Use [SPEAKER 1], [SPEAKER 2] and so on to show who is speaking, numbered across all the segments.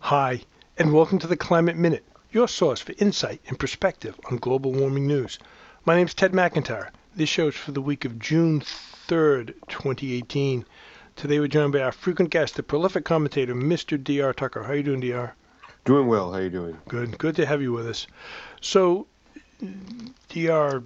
[SPEAKER 1] Hi, and welcome to the Climate Minute, your source for insight and perspective on global warming news. My name is Ted McIntyre. This show is for the week of June 3rd, 2018. Today we're joined by our frequent guest, the prolific commentator, Mr. D.R. Tucker. How are you doing, D.R.?
[SPEAKER 2] Doing well. How are you doing?
[SPEAKER 1] Good to have you with us. So, D.R.,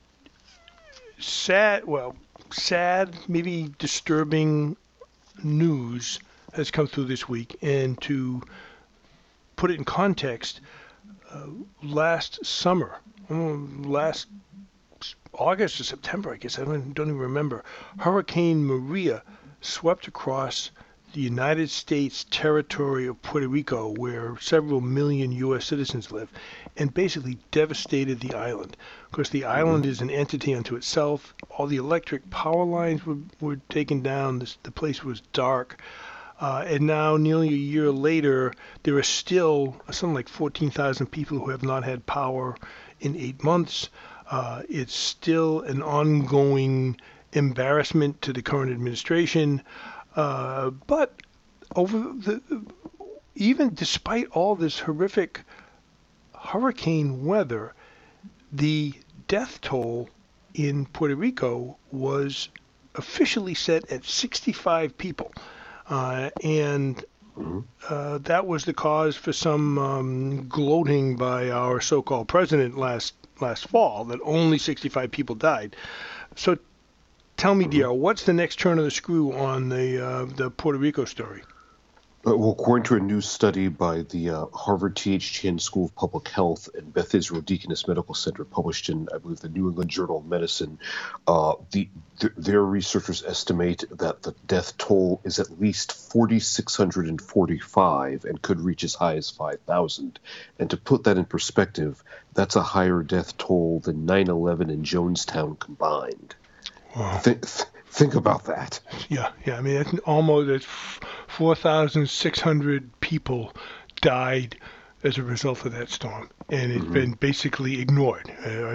[SPEAKER 1] sad, maybe disturbing news has come through this week, and to put it in context, last summer, last August or September, I guess, I don't even remember, Hurricane Maria swept across the United States territory of Puerto Rico, where several million U.S. citizens live, and basically devastated the island. Of course, the island is an entity unto itself. All the electric power lines were taken down. The place was dark. And now, nearly a year later, there are still something like 14,000 people who have not had power in 8 months. It's still an ongoing embarrassment to the current administration. But even despite all this horrific hurricane weather, the death toll in Puerto Rico was officially set at 65 people. And that was the cause for some gloating by our so-called president last fall that only 65 people died. So tell me, dear, what's the next turn of the screw on the Puerto Rico story?
[SPEAKER 2] Well, according to a new study by the Harvard T.H. Chan School of Public Health and Beth Israel Deaconess Medical Center, published in, I believe, the New England Journal of Medicine, their researchers estimate that the death toll is at least 4,645 and could reach as high as 5,000. And to put that in perspective, that's a higher death toll than 9/11 and Jonestown combined.
[SPEAKER 1] Wow.
[SPEAKER 2] Think about that.
[SPEAKER 1] Yeah. I mean, it's 4,600 people died as a result of that storm, and it's been basically ignored.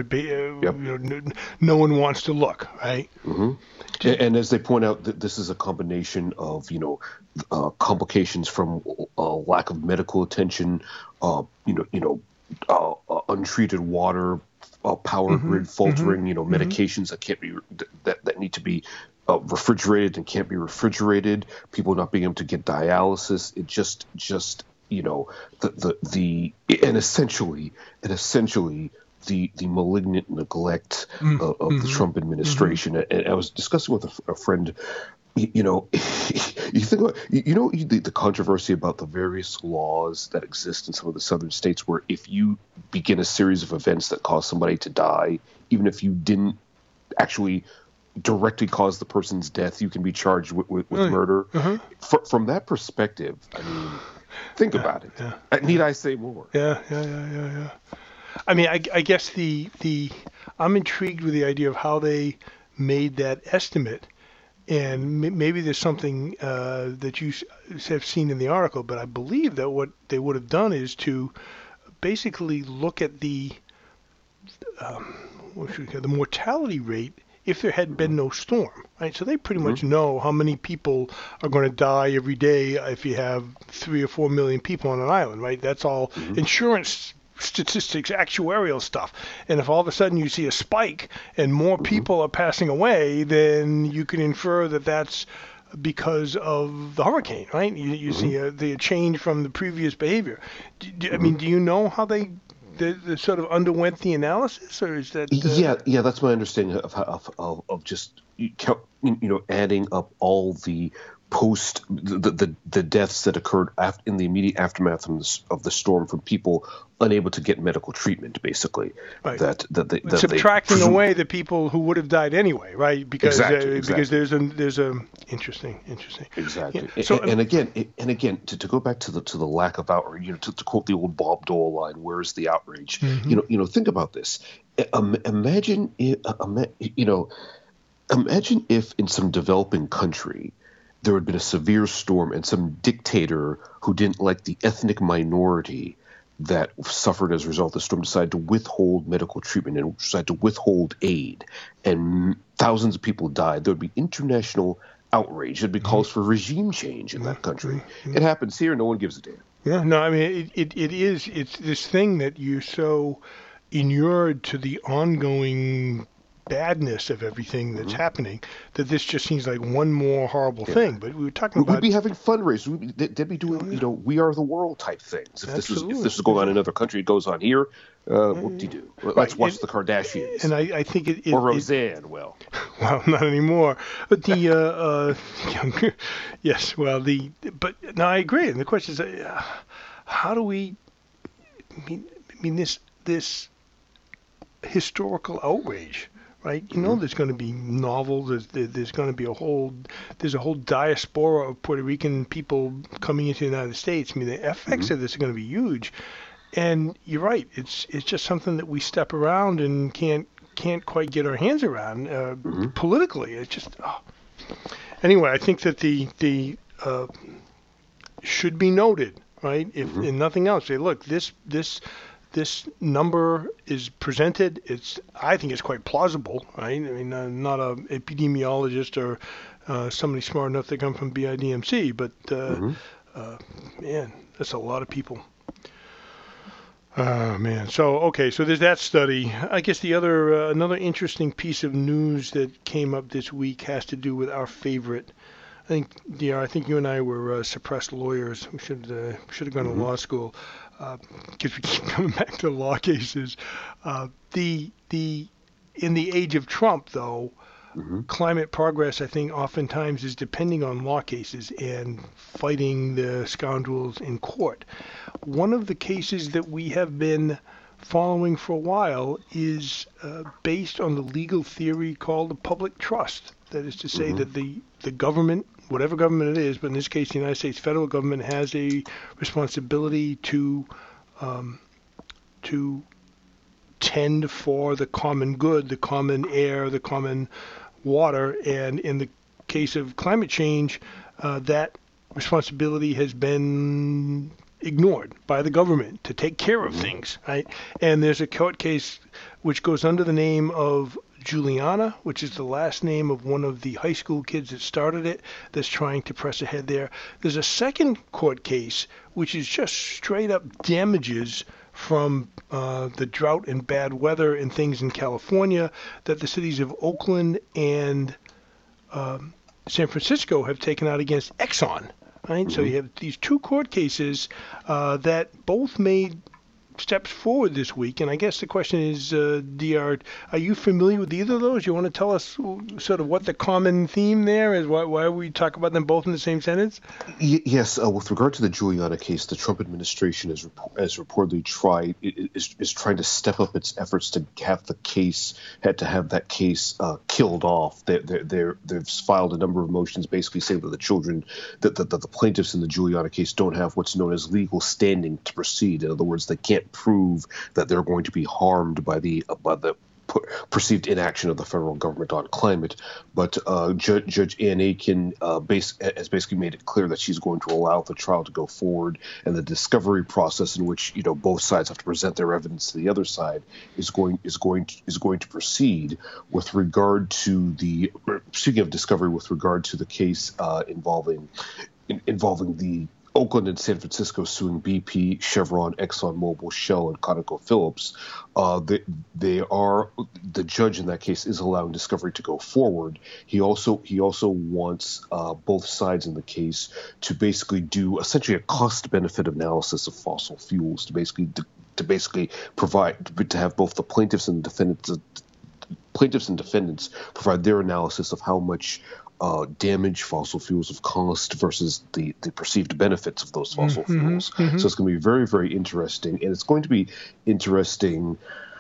[SPEAKER 1] No one wants to look, right?
[SPEAKER 2] And as they point out, this is a combination of complications from lack of medical attention, untreated water, power grid faltering, medications that can't be that need to be refrigerated and can't be refrigerated, people not being able to get dialysis. It just essentially the malignant neglect of the Trump administration. And I was discussing with a friend. You think about the controversy about the various laws that exist in some of the southern states, where if you begin a series of events that cause somebody to die, even if you didn't actually directly cause the person's death, you can be charged with murder. From that perspective, I mean, think about it. Need I say more?
[SPEAKER 1] Yeah. I mean, I guess I'm intrigued with the idea of how they made that estimate. And maybe there's something that you have seen in the article, but I believe that what they would have done is to basically look at the mortality rate if there had been no storm, right? So they pretty much know how many people are going to die every day if you have 3 or 4 million people on an island, right? That's all insurance statistics, actuarial stuff. And if all of a sudden you see a spike and more people are passing away, then you can infer that that's because of the hurricane, right? You see the change from the previous behavior. I mean, do you know how they sort of underwent the analysis, or is that?
[SPEAKER 2] Yeah, that's my understanding of just adding up all the the deaths that occurred in the immediate aftermath of the storm from people unable to get medical treatment, basically.
[SPEAKER 1] Right.
[SPEAKER 2] That
[SPEAKER 1] subtracting away the people who would have died anyway, right? Because
[SPEAKER 2] exactly.
[SPEAKER 1] there's a interesting.
[SPEAKER 2] Exactly.
[SPEAKER 1] Yeah. So
[SPEAKER 2] and again, to go back to the lack of outrage, to quote the old Bob Dole line, "Where is the outrage?" Think about this. Imagine if in some developing country there had been a severe storm and some dictator who didn't like the ethnic minority that suffered as a result of the storm decided to withhold medical treatment and decided to withhold aid, and thousands of people died. There would be international outrage. There'd be calls for regime change in that country. It happens here. No one gives a damn.
[SPEAKER 1] Yeah, no, I mean it is. It's this thing that you're so inured to the ongoing badness of everything that's
[SPEAKER 2] Hmm.
[SPEAKER 1] happening that this just seems like one more horrible
[SPEAKER 2] Yeah.
[SPEAKER 1] thing. But we were talking
[SPEAKER 2] We'd
[SPEAKER 1] about,
[SPEAKER 2] be having fundraisers. They'd be
[SPEAKER 1] oh
[SPEAKER 2] doing,
[SPEAKER 1] yeah,
[SPEAKER 2] We Are the World type things. If
[SPEAKER 1] absolutely,
[SPEAKER 2] this is going on in another country, it goes on here.
[SPEAKER 1] yeah, yeah,
[SPEAKER 2] Whoop-de-doo.
[SPEAKER 1] right.
[SPEAKER 2] Let's watch the Kardashians
[SPEAKER 1] And I think
[SPEAKER 2] or Roseanne. Well,
[SPEAKER 1] well, not anymore. But the younger, yes. Well, but no, I agree. And the question is, how do we? I mean this historical outrage, right? You know,
[SPEAKER 2] hmm
[SPEAKER 1] there's going to be novels. There's going to be there's a whole diaspora of Puerto Rican people coming into the United States. I mean, the
[SPEAKER 2] hmm
[SPEAKER 1] effects of this are going to be huge. And you're right. It's just something that we step around and can't quite get our hands around
[SPEAKER 2] hmm
[SPEAKER 1] politically. It's just anyway. I think that the should be noted, right? If
[SPEAKER 2] hmm
[SPEAKER 1] in nothing else, say, look, this number is presented. I think it's quite plausible, right? I mean, not a epidemiologist or somebody smart enough to come from BIDMC, but
[SPEAKER 2] hmm
[SPEAKER 1] man, that's a lot of people. Oh man. So okay, so there's that study. I guess the other another interesting piece of news that came up this week has to do with our favorite. I think, DR, I think you and I were suppressed lawyers. We should have gone to
[SPEAKER 2] hmm
[SPEAKER 1] law school because we keep coming back to law cases. The in the age of Trump, though,
[SPEAKER 2] hmm
[SPEAKER 1] climate progress, I think, oftentimes is depending on law cases and fighting the scoundrels in court. One of the cases that we have been following for a while is based on the legal theory called the public trust. That is to say
[SPEAKER 2] hmm
[SPEAKER 1] that the government, whatever government it is, but in this case the United States federal government has a responsibility um, to tend for the common good, the common air, the common water, and in the case of climate change, that responsibility has been ignored by the government to take care of
[SPEAKER 2] hmm
[SPEAKER 1] things, right? And there's a court case which goes under the name of Juliana, which is the last name of one of the high school kids that started it, that's trying to press ahead there. There's a second court case which is just straight up damages from the drought and bad weather and things in California that the cities of Oakland and San Francisco have taken out against Exxon. Right, so
[SPEAKER 2] hmm
[SPEAKER 1] you have these two court cases that both made steps forward this week, and I guess the question is, Dr. Are you familiar with either of those? You want to tell us sort of what the common theme there is? Why we talk about them both in the same sentence?
[SPEAKER 2] Yes, with regard to the Juliana case, the Trump administration has reportedly is trying to step up its efforts to have that case killed off. They've filed a number of motions basically saying that the plaintiffs in the Juliana case don't have what's known as legal standing to proceed. In other words, they can't prove that they're going to be harmed by the perceived inaction of the federal government on climate. But Judge Ann Aiken has basically made it clear that she's going to allow the trial to go forward, and the discovery process in which both sides have to present their evidence to the other side is going to proceed. With regard to speaking of discovery, with regard to the case involving the Oakland and San Francisco suing BP, Chevron, ExxonMobil, Shell, and ConocoPhillips. The judge in that case is allowing discovery to go forward. He also wants both sides in the case to basically do essentially a cost-benefit analysis of fossil fuels to basically provide to have both the plaintiffs and defendants provide their analysis of how much damage fossil fuels have caused versus the perceived benefits of those fossil fuels.
[SPEAKER 1] Mm-hmm.
[SPEAKER 2] So it's going to be very, very interesting, and it's going to be interesting,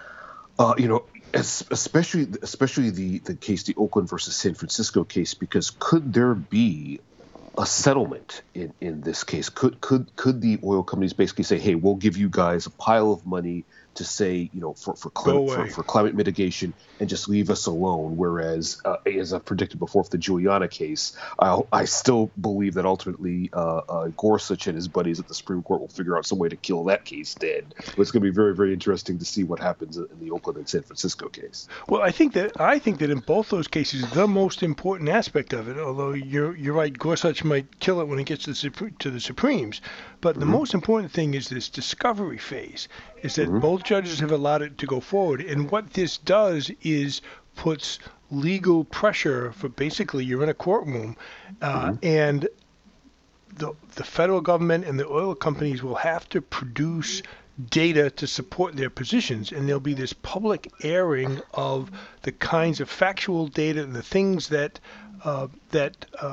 [SPEAKER 2] especially the case, the Oakland versus San Francisco case, because could there be a settlement in this case? Could the oil companies basically say, hey, we'll give you guys a pile of money to say, for climate mitigation, and just leave us alone? Whereas, as I've predicted before, for the Juliana case, I still believe that ultimately Gorsuch and his buddies at the Supreme Court will figure out some way to kill that case dead. But it's going to be very, very interesting to see what happens in the Oakland and San Francisco case.
[SPEAKER 1] Well, I think that in both those cases, the most important aspect of it, although you're right, Gorsuch case might kill it when it gets to the Supremes. But the most important thing is this discovery phase, is that both judges have allowed it to go forward. And what this does is puts legal pressure for basically you're in a courtroom and the federal government and the oil companies will have to produce data to support their positions, and there'll be this public airing of the kinds of factual data and the things that the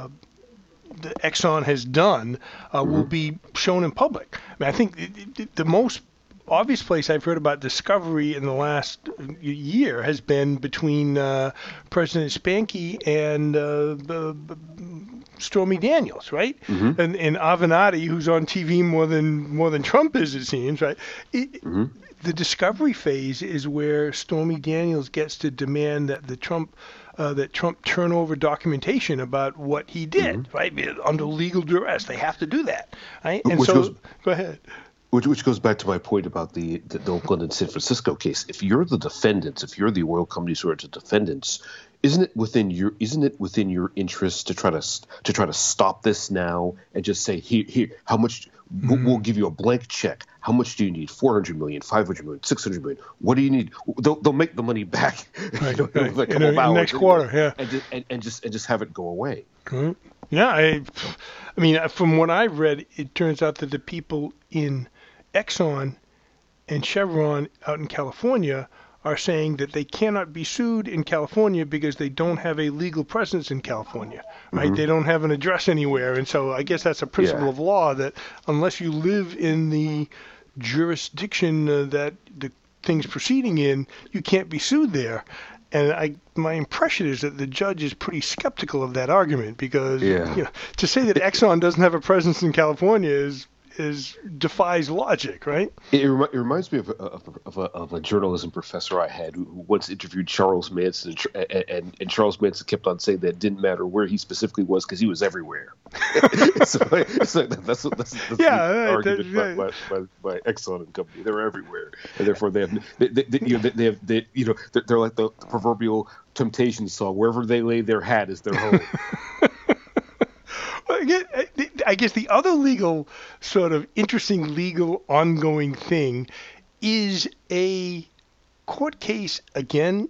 [SPEAKER 1] Exxon has done will be shown in public. I mean, I think the most obvious place I've heard about discovery in the last year has been between President Spanky and Stormy Daniels, right? And Avenatti, who's on TV more than Trump is, it seems, right? The discovery phase is where Stormy Daniels gets to demand that Trump turn over documentation about what he did, right? Under legal duress, they have to do that, right? And go ahead.
[SPEAKER 2] Which goes back to my point about the Oakland and San Francisco case. If you're the defendants, if you're the oil companies who are the defendants, isn't it within your interest to try to stop this now and just say here how much we'll give you a blank check. How much do you need? 400 million, 500 million, 600 million. What do you need? They'll make the money back
[SPEAKER 1] right.
[SPEAKER 2] like a couple of hours
[SPEAKER 1] next quarter,
[SPEAKER 2] and just have it go away.
[SPEAKER 1] Yeah, I mean, from what I've read, it turns out that the people in Exxon and Chevron out in California are saying that they cannot be sued in California because they don't have a legal presence in California, right? They don't have an address anywhere. And so I guess that's a principle of law that unless you live in the jurisdiction that the thing's proceeding in, you can't be sued there. And my impression is that the judge is pretty skeptical of that argument because to say that Exxon doesn't have a presence in California defies logic, right?
[SPEAKER 2] It reminds me of a journalism professor I had who once interviewed Charles Manson, and Charles Manson kept on saying that it didn't matter where he specifically was because he was everywhere. so that's the argument by Exxon and company. They're everywhere, and therefore they're like the proverbial Temptation song. Wherever they lay their hat is their home.
[SPEAKER 1] I guess the other interesting legal ongoing thing is a court case again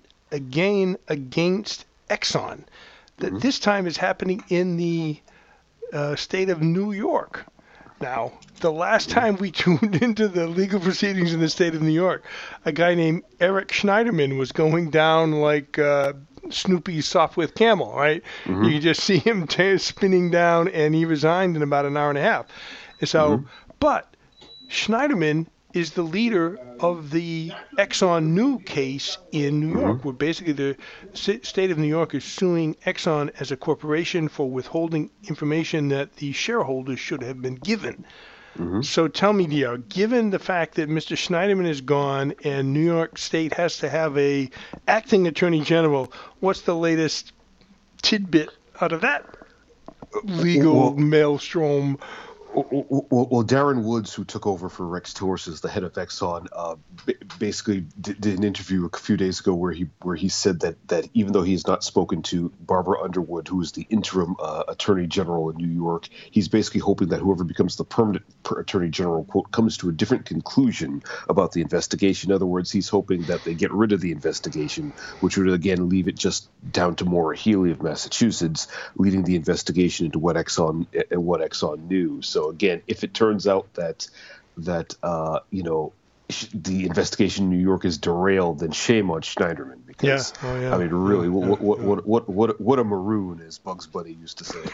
[SPEAKER 1] against Exxon. That this time is happening in the state of New York. Now, the last time we tuned into the legal proceedings in the state of New York, a guy named Eric Schneiderman was going down like Snoopy's Sopwith Camel, right? You could just see him spinning down, and he resigned in about an hour and a half. So, but Schneiderman is the leader of the Exxon New case in New York, where basically the state of New York is suing Exxon as a corporation for withholding information that the shareholders should have been given. So tell me, DR, given the fact that Mr. Schneiderman is gone and New York State has to have a acting attorney general, what's the latest tidbit out of that legal maelstrom?
[SPEAKER 2] Well, Darren Woods, who took over for Rex Tillerson as the head of Exxon, basically did an interview a few days ago where he said that even though he has not spoken to Barbara Underwood, who is the interim attorney general in New York, he's basically hoping that whoever becomes the permanent attorney general, quote, comes to a different conclusion about the investigation. In other words, he's hoping that they get rid of the investigation, which would again leave it just down to Maura Healey of Massachusetts, leading the investigation into what Exxon knew. So again, if it turns out that the investigation in New York is derailed, then shame on Schneiderman, because I mean, really, what a maroon, as Bugs Bunny used to say.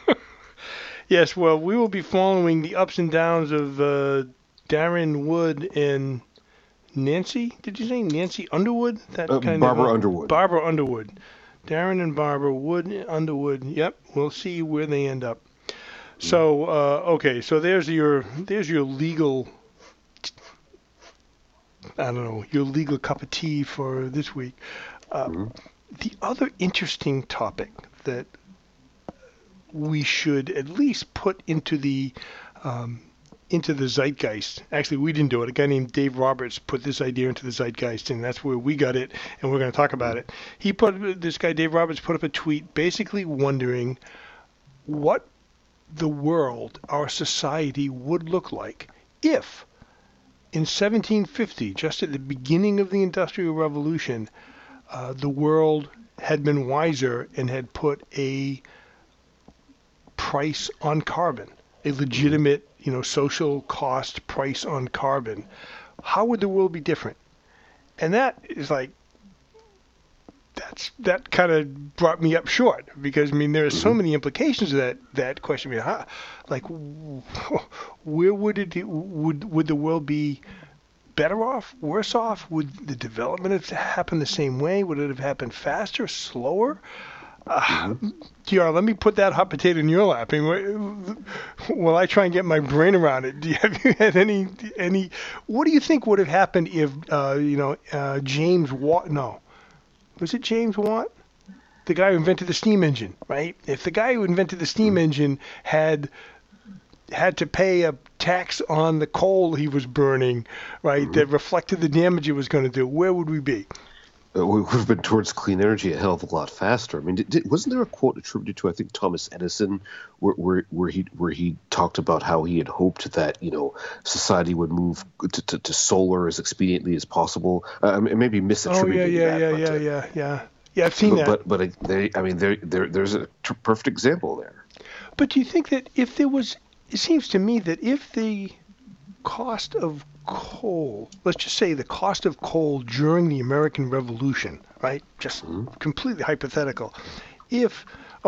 [SPEAKER 1] Yes, well, we will be following the ups and downs of Darren Wood and Nancy. Did you say Nancy Underwood?
[SPEAKER 2] Barbara Underwood.
[SPEAKER 1] Barbara Underwood. Darren and Barbara Wood Underwood. Yep, we'll see where they end up. So okay, so there's your legal, I don't know, your legal cup of tea for this week. The other interesting topic that we should at least put into the zeitgeist. Actually, we didn't do it. A guy named Dave Roberts put this idea into the zeitgeist, and that's where we got it, and we're going to talk about it. Dave Roberts put up a tweet basically wondering what the world, our society would look like if in 1750, just at the beginning of the Industrial Revolution, the world had been wiser and had put a price on carbon, a legitimate, social cost price on carbon. How would the world be different? And that is like, that kind of brought me up short because there are so many implications of that question. Where would the world be better off, worse off? Would the development have happened the same way? Would it have happened faster, slower? TR, let me put that hot potato in your lap. While I try and get my brain around it, have you had any? What do you think would have happened if James Watt? No, was it James Watt, the guy who invented the steam engine? Right? If the guy who invented the steam engine had to pay a tax on the coal he was burning, right, that reflected the damage it was going to do, where would we be?
[SPEAKER 2] We would have been towards clean energy a hell of a lot faster. Wasn't there a quote attributed to, I think, Thomas Edison, where he talked about how he had hoped that society would move to solar as expediently as possible? Maybe misattributing that.
[SPEAKER 1] Yeah. I've seen that.
[SPEAKER 2] But there's a perfect example there.
[SPEAKER 1] But do you think that if there was? It seems to me that if the cost of coal, let's just say the cost of coal during the American Revolution, right? Just completely hypothetical. If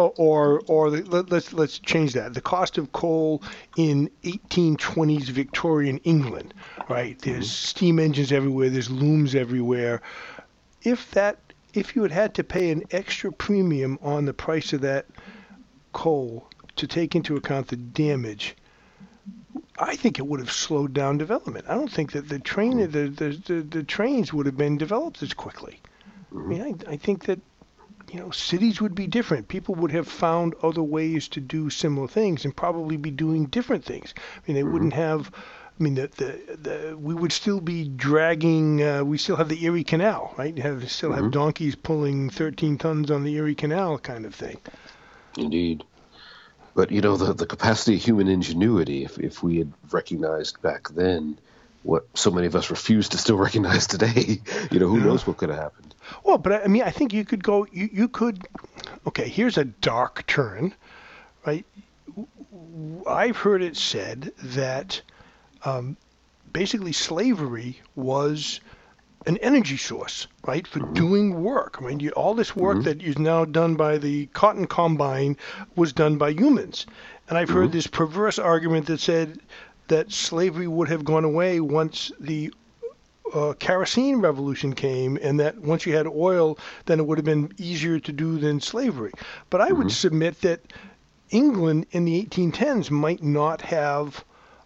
[SPEAKER 1] let's change that. The cost of coal in 1820s Victorian England, right? There's steam engines everywhere. There's looms everywhere. If you had to pay an extra premium on the price of that coal to take into account the damage, I think it would have slowed down development. I don't think that the trains would have been developed as quickly. I think that cities would be different. People would have found other ways to do similar things and probably be doing different things. They wouldn't have. We would still be dragging. We still have the Erie Canal, right? Still have donkeys pulling 13 tons on the Erie Canal, kind of thing.
[SPEAKER 2] Indeed. But, the capacity of human ingenuity, if we had recognized back then what so many of us refuse to still recognize today, who knows what could have happened.
[SPEAKER 1] Well, but I think you could go, you could, okay, here's a dark turn, right? I've heard it said that basically slavery was an energy source, right, for doing work. All this work that is now done by the cotton combine was done by humans. And I've heard this perverse argument that said that slavery would have gone away once the kerosene revolution came, and that once you had oil, then it would have been easier to do than slavery. But I would submit that England in the 1810s might not have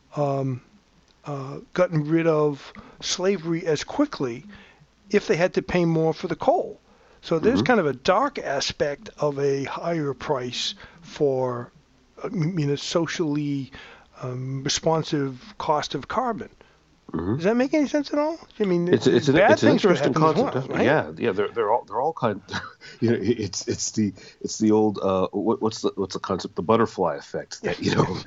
[SPEAKER 1] gotten rid of slavery as quickly if they had to pay more for the coal. So there's kind of a dark aspect of a higher price for a socially responsive cost of carbon. Does that make any sense at all?
[SPEAKER 2] It's an interesting concept, right? Yeah, they're all kind. It's the old what's the concept? The butterfly effect. That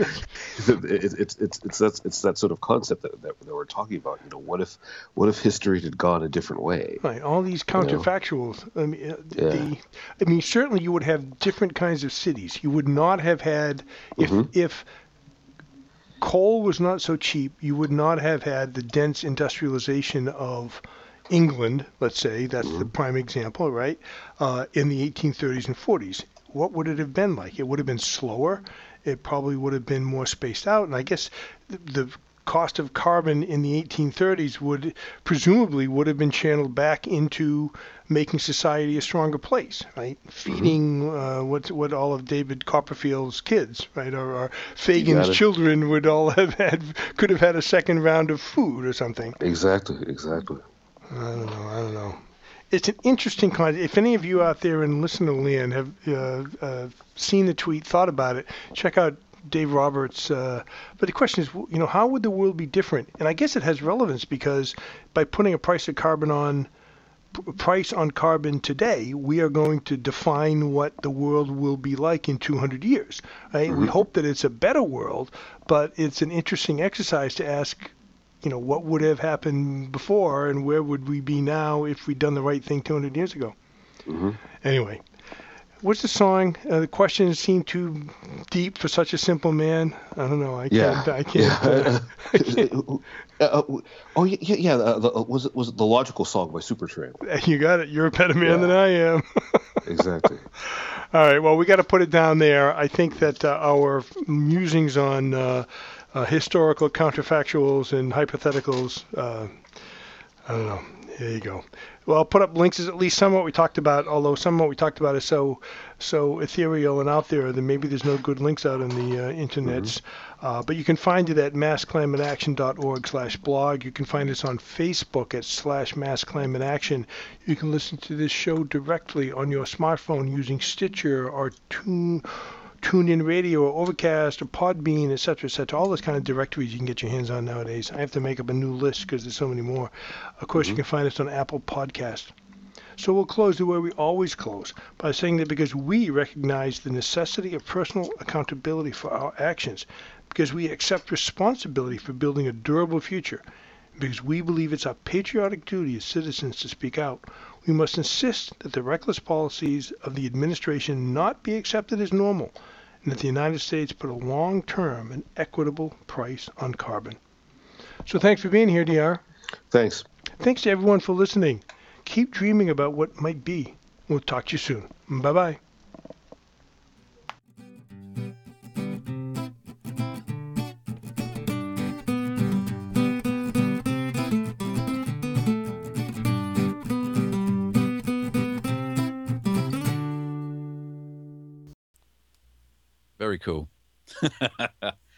[SPEAKER 2] it's that sort of concept that we're talking about. What if history had gone a different way?
[SPEAKER 1] Right. All these counterfactuals. Certainly you would have different kinds of cities. You would not have had if coal was not so cheap, you would not have had the dense industrialization of England, let's say, that's the prime example, right, in the 1830s and 40s. What would it have been like? It would have been slower. It probably would have been more spaced out. And I guess the cost of carbon in the 1830s would have been channeled back into making society a stronger place, right? Feeding what all of David Copperfield's kids, right, or Fagin's children could have had a second round of food or something.
[SPEAKER 2] Exactly.
[SPEAKER 1] I don't know. It's an interesting concept. If any of you out there in listener land have seen the tweet, thought about it, check out Dave Roberts. But the question is, how would the world be different? And I guess it has relevance because by putting a price of carbon on price on carbon today, we are going to define what the world will be like in 200 years. Right?
[SPEAKER 2] Mm-hmm.
[SPEAKER 1] We hope that it's a better world, but it's an interesting exercise to ask, what would have happened before and where would we be now if we'd done the right thing 200 years ago.
[SPEAKER 2] Mm-hmm.
[SPEAKER 1] Anyway, what's the song? The question seemed too deep for such a simple man. I don't know. I can't.
[SPEAKER 2] Yeah. Was it The Logical Song by Supertramp?
[SPEAKER 1] You got it. You're a better man than I am.
[SPEAKER 2] Exactly.
[SPEAKER 1] All right. Well, we got to put it down there. I think that our musings on historical counterfactuals and hypotheticals, I don't know. There you go. Well, I'll put up links as at least some of what we talked about, although some of what we talked about is so ethereal and out there that maybe there's no good links out on the internets. Mm-hmm. But you can find it at massclimateaction.org/blog. You can find us on Facebook at /massclimateaction. You can listen to this show directly on your smartphone using Stitcher or TuneIn Radio or Overcast or Podbean, etc., etc. All those kind of directories you can get your hands on nowadays. I have to make up a new list because there's so many more. Of course, you can find us on Apple Podcast. So we'll close the way we always close, by saying that because we recognize the necessity of personal accountability for our actions, because we accept responsibility for building a durable future, because we believe it's our patriotic duty as citizens to speak out, we must insist that the reckless policies of the administration not be accepted as normal, and that the United States put a long-term and equitable price on carbon. So thanks for being here, DR.
[SPEAKER 2] Thanks.
[SPEAKER 1] Thanks to everyone for listening. Keep dreaming about what might be. We'll talk to you soon. Bye-bye.
[SPEAKER 3] Very cool.